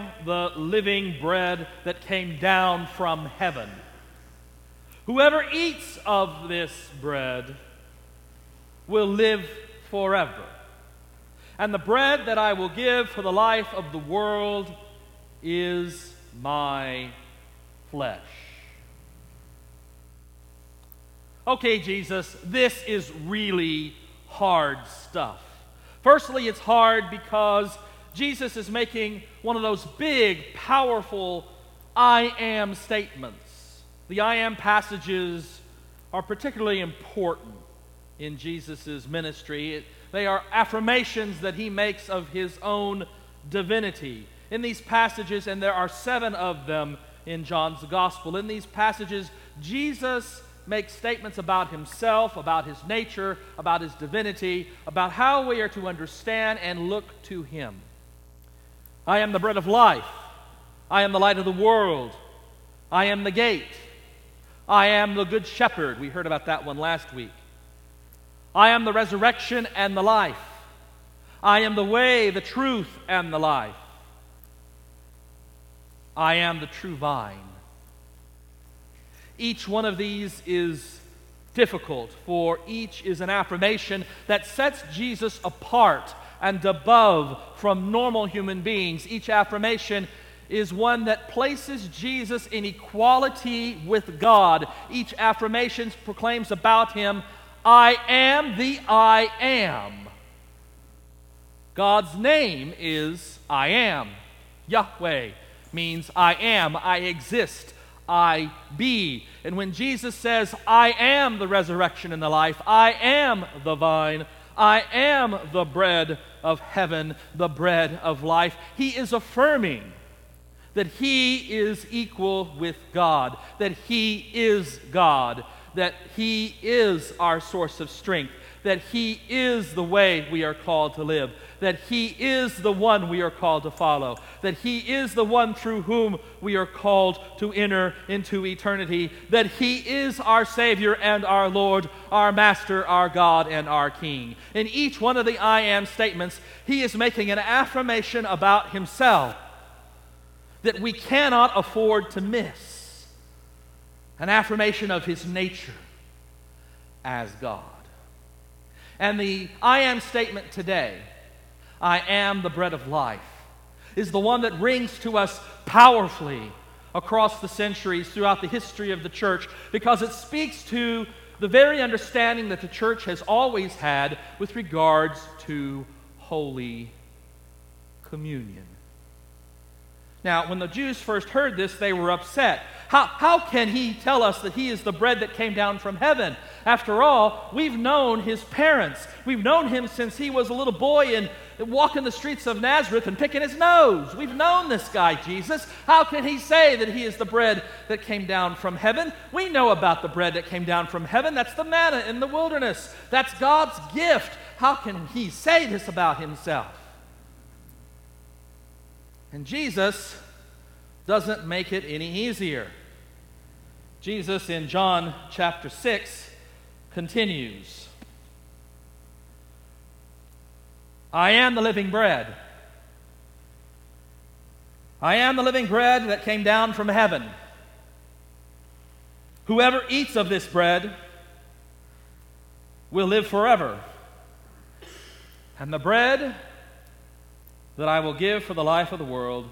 am the living bread that came down from heaven. Whoever eats of this bread will live forever. And the bread that I will give for the life of the world is my flesh. Okay, Jesus, this is really hard stuff. Firstly, it's hard because Jesus is making one of those big, powerful I am statements. The I am passages are particularly important in Jesus' ministry. They are affirmations that he makes of his own divinity. In these passages, and there are 7 of them in John's Gospel, in these passages, Jesus makes statements about himself, about his nature, about his divinity, about how we are to understand and look to him. I am the bread of life. I am the light of the world. I am the gate. I am the good shepherd. We heard about that one last week. I am the resurrection and the life. I am the way, the truth, and the life. I am the true vine. Each one of these is difficult, for each is an affirmation that sets Jesus apart and above from normal human beings. Each affirmation is one that places Jesus in equality with God. Each affirmation proclaims about him, I am the I am. God's name is I am. Yahweh means I am, I exist, I be. And when Jesus says, I am the resurrection and the life, I am the vine, I am the bread of heaven, the bread of life, he is affirming that he is equal with God, that he is God, that he is our source of strength, that he is the way we are called to live, that he is the one we are called to follow, that he is the one through whom we are called to enter into eternity, that he is our Savior and our Lord, our Master, our God, and our King. In each one of the I am statements, he is making an affirmation about himself that we cannot afford to miss, an affirmation of his nature as God. And the I am statement today, I am the bread of life, is the one that rings to us powerfully across the centuries throughout the history of the church, because it speaks to the very understanding that the church has always had with regards to Holy Communion. Now, when the Jews first heard this, they were upset. How can he tell us that he is the bread that came down from heaven? After all, we've known his parents. We've known him since he was a little boy and walking the streets of Nazareth and picking his nose. We've known this guy, Jesus. How can he say that he is the bread that came down from heaven? We know about the bread that came down from heaven. That's the manna in the wilderness. That's God's gift. How can he say this about himself? And Jesus doesn't make it any easier. Jesus in John chapter 6 continues. I am the living bread. I am the living bread that came down from heaven. Whoever eats of this bread will live forever. And the bread that I will give for the life of the world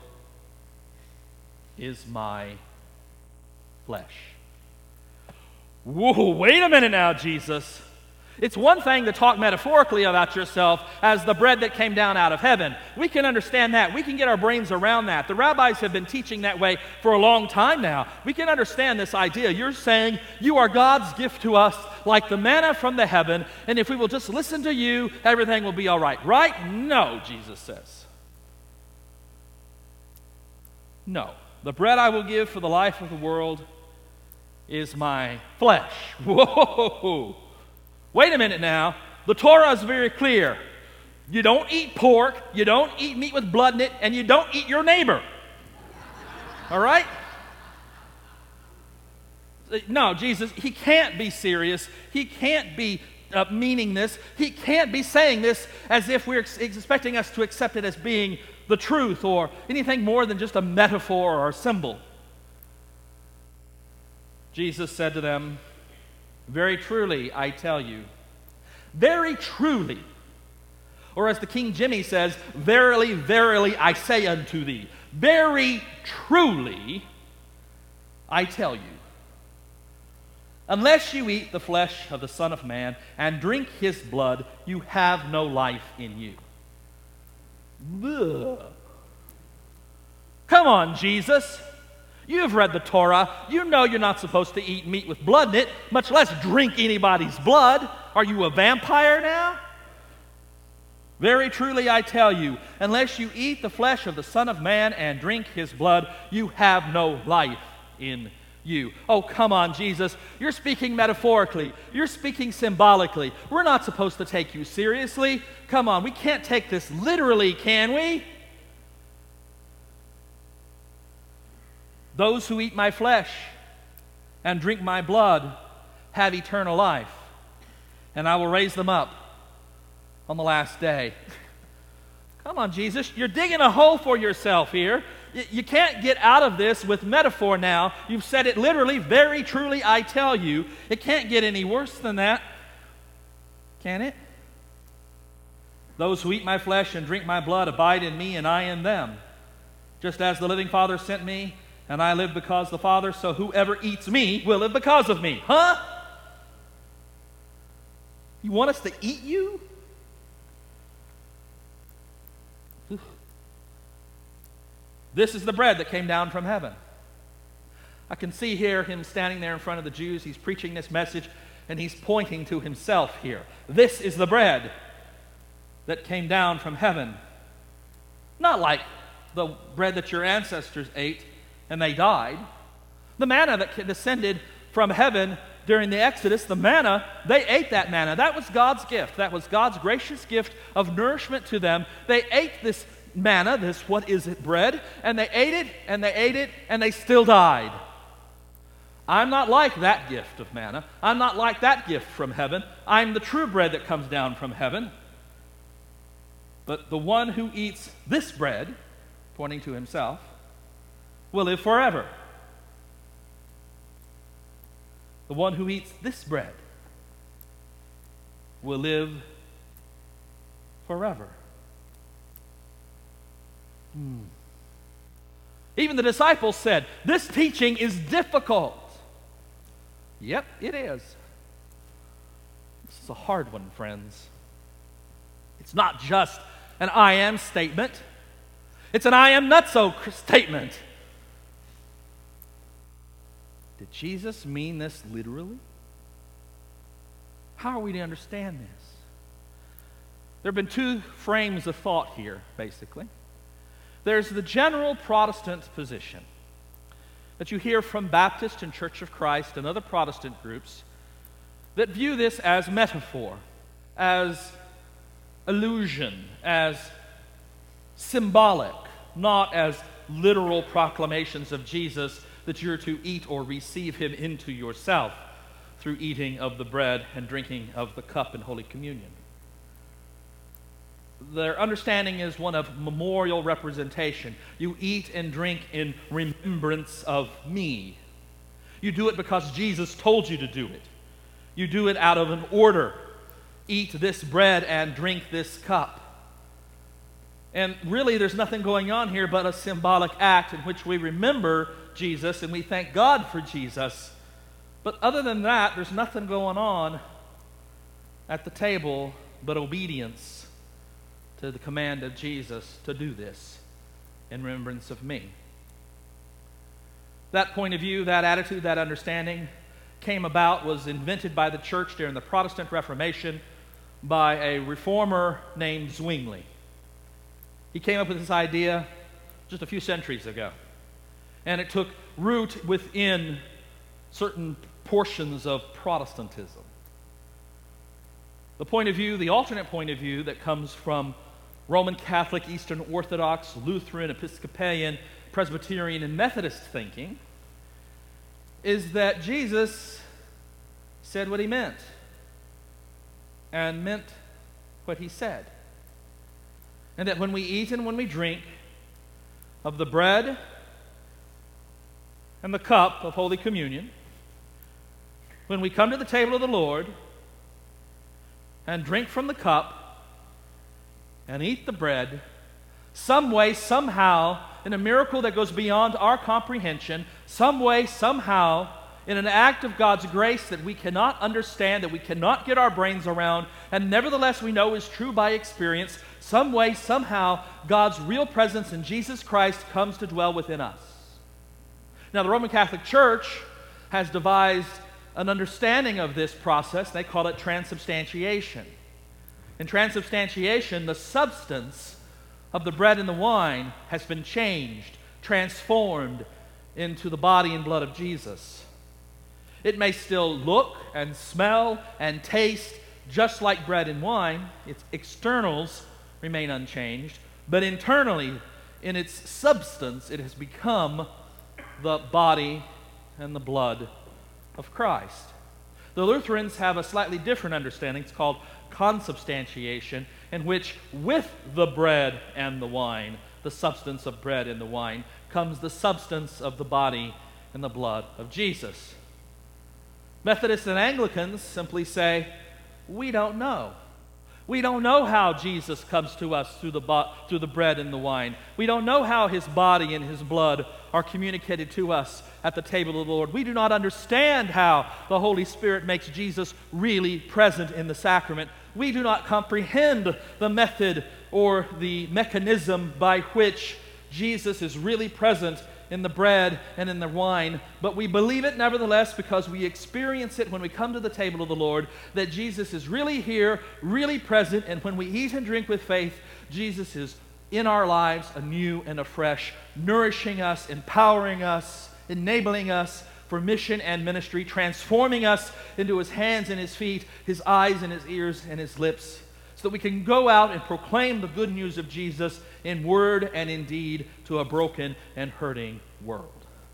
is my flesh. Whoa, wait a minute now, Jesus. It's one thing to talk metaphorically about yourself as the bread that came down out of heaven. We can understand that. We can get our brains around that. The rabbis have been teaching that way for a long time now. We can understand this idea. You're saying you are God's gift to us like the manna from the heaven, and if we will just listen to you, everything will be all right. Right? No, Jesus says. No. The bread I will give for the life of the world is my flesh. Whoa! Wait a minute now. The Torah is very clear. You don't eat pork, you don't eat meat with blood in it, and you don't eat your neighbor. All right? No, Jesus, he can't be serious. He can't be meaning this. He can't be saying this as if we're expecting us to accept it as being the truth or anything more than just a metaphor or a symbol. Jesus said to them, "Very truly, I tell you, very truly," or as the King Jimmy says, "Verily, verily, I say unto thee, very truly, I tell you, unless you eat the flesh of the Son of Man and drink his blood, you have no life in you." Ugh. Come on, Jesus. You've read the Torah. You know you're not supposed to eat meat with blood in it, much less drink anybody's blood. Are you a vampire now? Very truly I tell you, unless you eat the flesh of the Son of Man and drink his blood, you have no life in you. Oh, come on, Jesus. You're speaking metaphorically. You're speaking symbolically. We're not supposed to take you seriously. Come on, we can't take this literally, can we? Those who eat my flesh and drink my blood have eternal life, and I will raise them up on the last day. Come on, Jesus. You're digging a hole for yourself here. You can't get out of this with metaphor now. You've said it literally, very truly, I tell you. It can't get any worse than that, can it? Those who eat my flesh and drink my blood abide in me and I in them. Just as the living Father sent me, and I live because of the Father, so whoever eats me will live because of me. Huh? You want us to eat you? This is the bread that came down from heaven. I can see here him standing there in front of the Jews. He's preaching this message, and he's pointing to himself here. This is the bread that came down from heaven. Not like the bread that your ancestors ate and they died. The manna that descended from heaven during the Exodus, the manna, they ate that manna. That was God's gift. That was God's gracious gift of nourishment to them. They ate this manna, this what is it bread, and they ate it, and they ate it, and they still died. I'm not like that gift of manna. I'm not like that gift from heaven. I'm the true bread that comes down from heaven. But the one who eats this bread, pointing to himself, will live forever. The one who eats this bread will live forever. Even the disciples said, "This teaching is difficult." Yep, it is. This is a hard one, friends. It's not just an I am statement. It's an I am nutso statement. Did Jesus mean this literally? How are we to understand this? There have been two frames of thought here, basically. There's the general Protestant position that you hear from Baptist and Church of Christ and other Protestant groups that view this as metaphor, as illusion, as symbolic, not as literal proclamations of Jesus that you're to eat or receive him into yourself through eating of the bread and drinking of the cup in Holy Communion. Their understanding is one of memorial representation. You eat and drink in remembrance of me. You do it because Jesus told you to do it. You do it out of an order. Eat this bread and drink this cup. And really, there's nothing going on here but a symbolic act in which we remember Jesus and we thank God for Jesus. But other than that, there's nothing going on at the table but obedience to the command of Jesus to do this in remembrance of me. That point of view, that attitude, that understanding was invented by the church during the Protestant Reformation by a reformer named Zwingli. He came up with this idea just a few centuries ago. And it took root within certain portions of Protestantism. The point of view, the alternate point of view that comes from Roman Catholic, Eastern Orthodox, Lutheran, Episcopalian, Presbyterian, and Methodist thinking is that Jesus said what he meant and meant what he said. And that when we eat and when we drink of the bread and the cup of Holy Communion, when we come to the table of the Lord and drink from the cup and eat the bread, some way, somehow, in a miracle that goes beyond our comprehension, some way, somehow, in an act of God's grace that we cannot understand, that we cannot get our brains around, and nevertheless we know is true by experience, some way, somehow, God's real presence in Jesus Christ comes to dwell within us. Now, the Roman Catholic Church has devised an understanding of this process. They call it transubstantiation. In transubstantiation, the substance of the bread and the wine has been changed, transformed into the body and blood of Jesus. It may still look and smell and taste just like bread and wine. Its externals remain unchanged, but internally, in its substance, it has become the body and the blood of Christ. The Lutherans have a slightly different understanding. It's called consubstantiation, in which with the bread and the wine, the substance of bread and the wine, comes the substance of the body and the blood of Jesus. Methodists and Anglicans simply say, we don't know. We don't know how Jesus comes to us through the bread and the wine. We don't know how his body and his blood are communicated to us at the table of the Lord. We do not understand how the Holy Spirit makes Jesus really present in the sacrament. We do not comprehend the method or the mechanism by which Jesus is really present in the bread and in the wine, but we believe it nevertheless because we experience it when we come to the table of the Lord, that Jesus is really here, really present, and when we eat and drink with faith, Jesus is in our lives anew and afresh, nourishing us, empowering us, enabling us for mission and ministry, transforming us into his hands and his feet, his eyes and his ears and his lips, so that we can go out and proclaim the good news of Jesus in word and in deed to a broken and hurting world.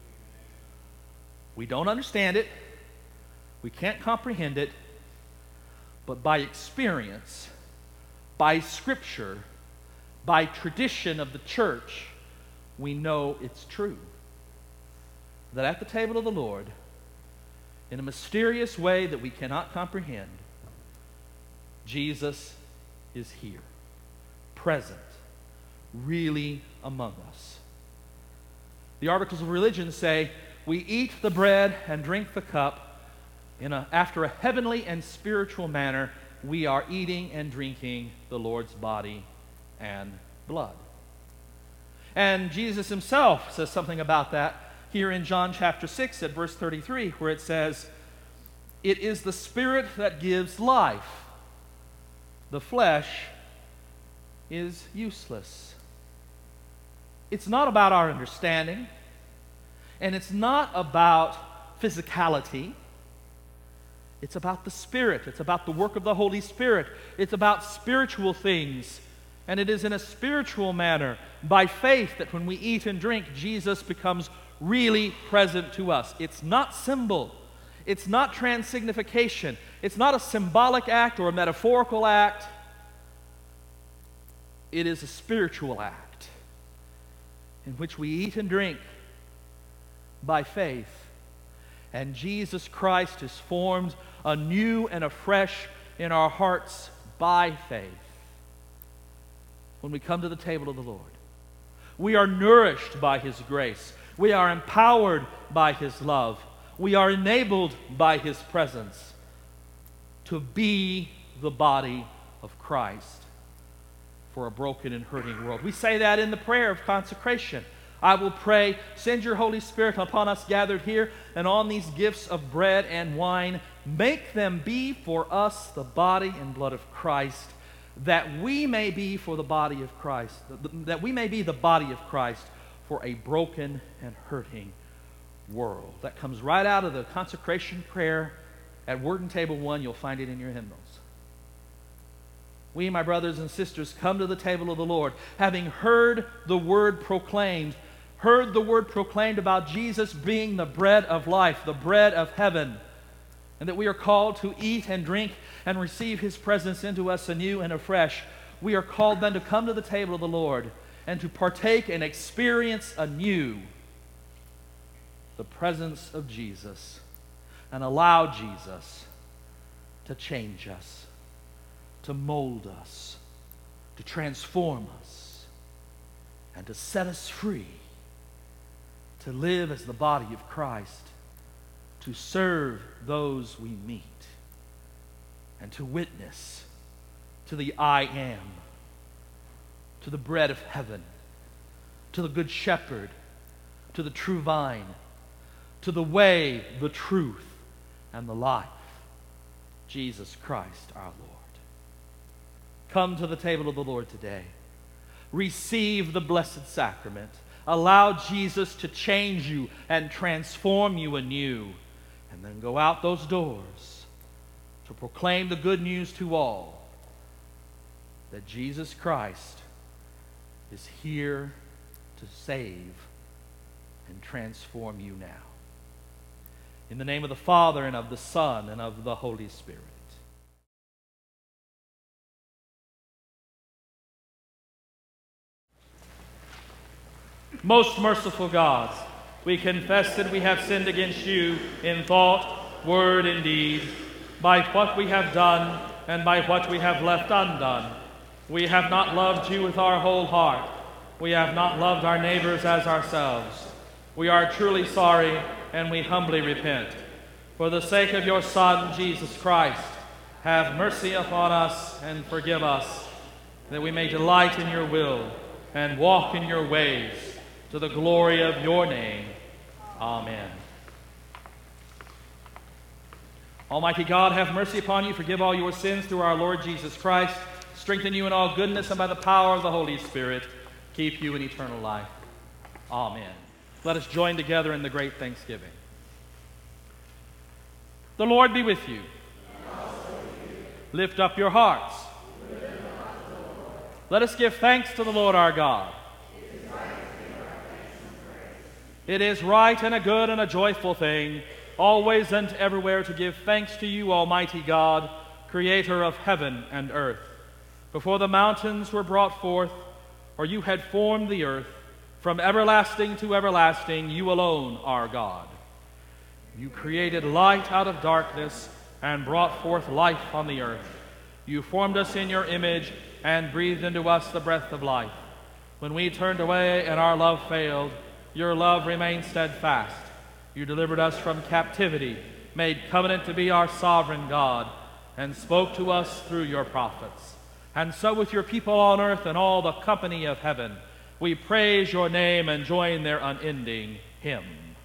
We don't understand it. We can't comprehend it. But by experience, by Scripture, by tradition of the church, we know it's true. That at the table of the Lord, in a mysterious way that we cannot comprehend, Jesus is here, present, really among us. The Articles of Religion say, we eat the bread and drink the cup after a heavenly and spiritual manner. We are eating and drinking the Lord's body and blood. And Jesus himself says something about that here in John chapter 6 at verse 33, where it says, it is the Spirit that gives life. The flesh is useless. It's not about our understanding, and it's not about physicality. It's about the Spirit. It's about the work of the Holy Spirit. It's about spiritual things. And it is in a spiritual manner, by faith, that when we eat and drink, Jesus becomes really present to us. It's not symbol. It's not transsignification. It's not a symbolic act or a metaphorical act. It is a spiritual act in which we eat and drink by faith. And Jesus Christ is formed anew and afresh in our hearts by faith when we come to the table of the Lord. We are nourished by his grace. We are empowered by his love. We are enabled by his presence to be the body of Christ for a broken and hurting world. We say that in the prayer of consecration. I will pray, send your Holy Spirit upon us gathered here and on these gifts of bread and wine. Make them be for us the body and blood of Christ, that we may be for the body of Christ, that we may be the body of Christ for a broken and hurting world. That comes right out of the consecration prayer at Word and Table 1. You'll find it in your hymnals. We, my brothers and sisters, come to the table of the Lord, having heard the word proclaimed about Jesus being the bread of life, the bread of heaven, and that we are called to eat and drink and receive his presence into us anew and afresh. We are called then to come to the table of the Lord and to partake and experience anew the presence of Jesus and allow Jesus to change us, to mold us, to transform us, and to set us free to live as the body of Christ, to serve those we meet, and to witness to the I am, to the bread of heaven, to the good shepherd, to the true vine, to the way, the truth, and the life, Jesus Christ our Lord. Come to the table of the Lord today. Receive the blessed sacrament. Allow Jesus to change you and transform you anew. And then go out those doors to proclaim the good news to all that Jesus Christ is here to save and transform you now. In the name of the Father, and of the Son, and of the Holy Spirit. Most merciful God, we confess that we have sinned against you in thought, word, and deed, by what we have done and by what we have left undone. We have not loved you with our whole heart. We have not loved our neighbors as ourselves. We are truly sorry, and we humbly repent. For the sake of your Son, Jesus Christ, have mercy upon us and forgive us, that we may delight in your will and walk in your ways, to the glory of your name. Amen. Almighty God, have mercy upon you, forgive all your sins through our Lord Jesus Christ, strengthen you in all goodness, and by the power of the Holy Spirit, keep you in eternal life. Amen. Let us join together in the great thanksgiving. The Lord be with you. Lift up your hearts. Let us give thanks to the Lord our God. It is right and a good and a joyful thing, always and everywhere, to give thanks to you, Almighty God, creator of heaven and earth. Before the mountains were brought forth, or you had formed the earth, from everlasting to everlasting, you alone are God. You created light out of darkness and brought forth life on the earth. You formed us in your image and breathed into us the breath of life. When we turned away and our love failed, your love remained steadfast. You delivered us from captivity, made covenant to be our sovereign God, and spoke to us through your prophets. And so with your people on earth and all the company of heaven, we praise your name and join their unending hymn.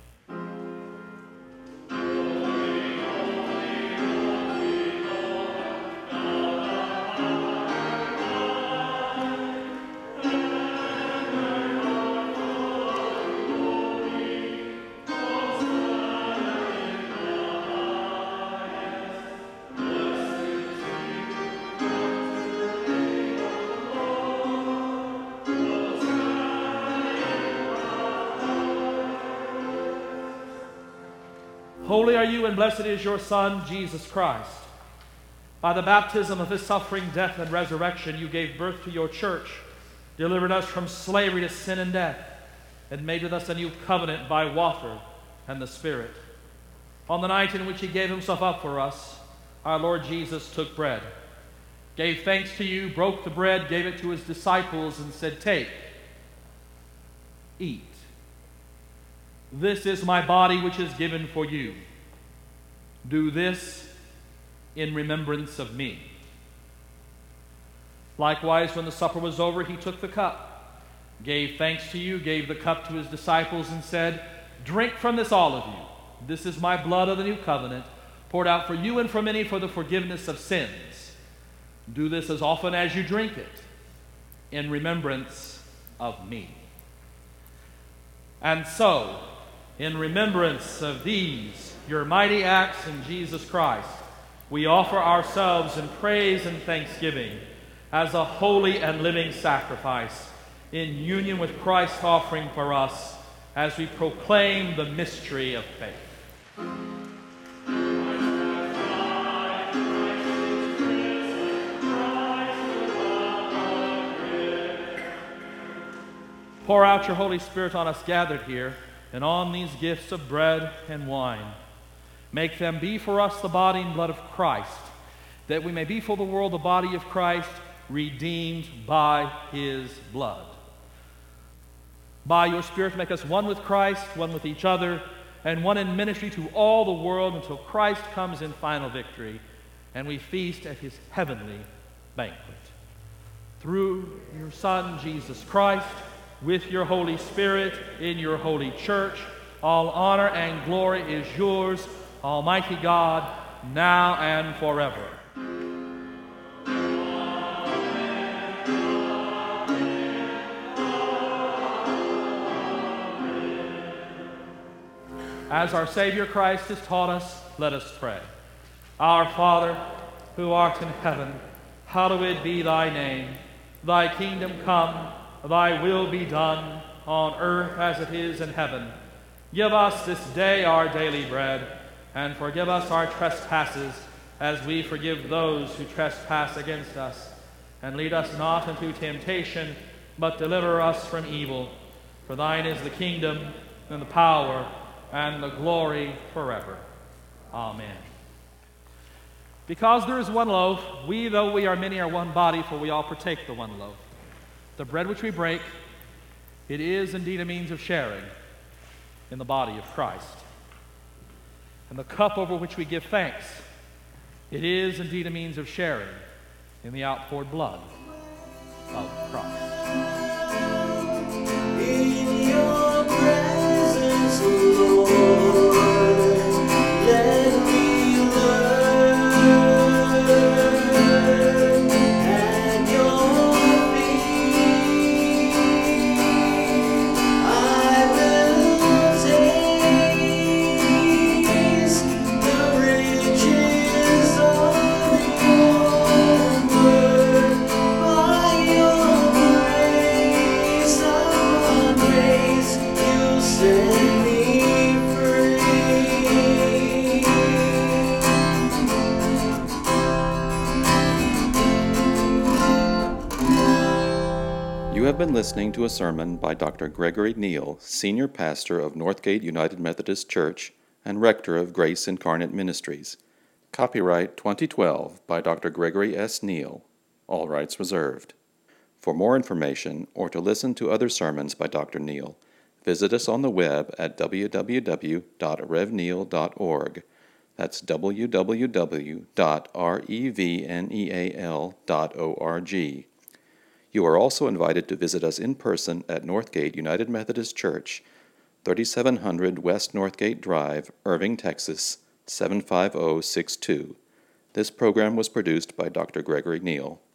Holy are you, and blessed is your Son, Jesus Christ. By the baptism of his suffering, death, and resurrection, you gave birth to your church, delivered us from slavery to sin and death, and made with us a new covenant by water and the Spirit. On the night in which he gave himself up for us, our Lord Jesus took bread, gave thanks to you, broke the bread, gave it to his disciples, and said, "Take, eat. This is my body which is given for you. Do this in remembrance of me." Likewise, when the supper was over, he took the cup, gave thanks to you, gave the cup to his disciples, and said, "Drink from this, all of you. This is my blood of the new covenant, poured out for you and for many for the forgiveness of sins. Do this as often as you drink it, in remembrance of me." And so, in remembrance of these, your mighty acts in Jesus Christ, we offer ourselves in praise and thanksgiving as a holy and living sacrifice in union with Christ's offering for us as we proclaim the mystery of faith. Pour out your Holy Spirit on us gathered here and on these gifts of bread and wine. Make them be for us the body and blood of Christ, that we may be for the world the body of Christ, redeemed by his blood. By your Spirit, make us one with Christ, one with each other, and one in ministry to all the world until Christ comes in final victory, and we feast at his heavenly banquet. Through your Son, Jesus Christ, with your Holy Spirit, in your holy church, all honor and glory is yours, Almighty God, now and forever. As our Savior Christ has taught us, let us pray. Our Father, who art in heaven, hallowed be thy name. Thy kingdom come, thy will be done, on earth as it is in heaven. Give us this day our daily bread, and forgive us our trespasses, as we forgive those who trespass against us. And lead us not into temptation, but deliver us from evil. For thine is the kingdom, and the power, and the glory forever. Amen. Because there is one loaf, we, though we are many, are one body, for we all partake the one loaf. The bread which we break, it is indeed a means of sharing in the body of Christ. And the cup over which we give thanks, it is indeed a means of sharing in the outpoured blood of Christ. In your presence, Lord, let me learn at your feet. I will taste the riches of your word. By your grace, upon grace, you set me free. You have been listening to a sermon by Dr. Gregory Neal, Senior Pastor of Northgate United Methodist Church and Rector of Grace Incarnate Ministries. Copyright 2012 by Dr. Gregory S. Neal. All rights reserved. For more information or to listen to other sermons by Dr. Neal, visit us on the web at www.revneal.org. That's www.revneal.org. You are also invited to visit us in person at Northgate United Methodist Church, 3700 West Northgate Drive, Irving, Texas, 75062. This program was produced by Dr. Gregory Neal.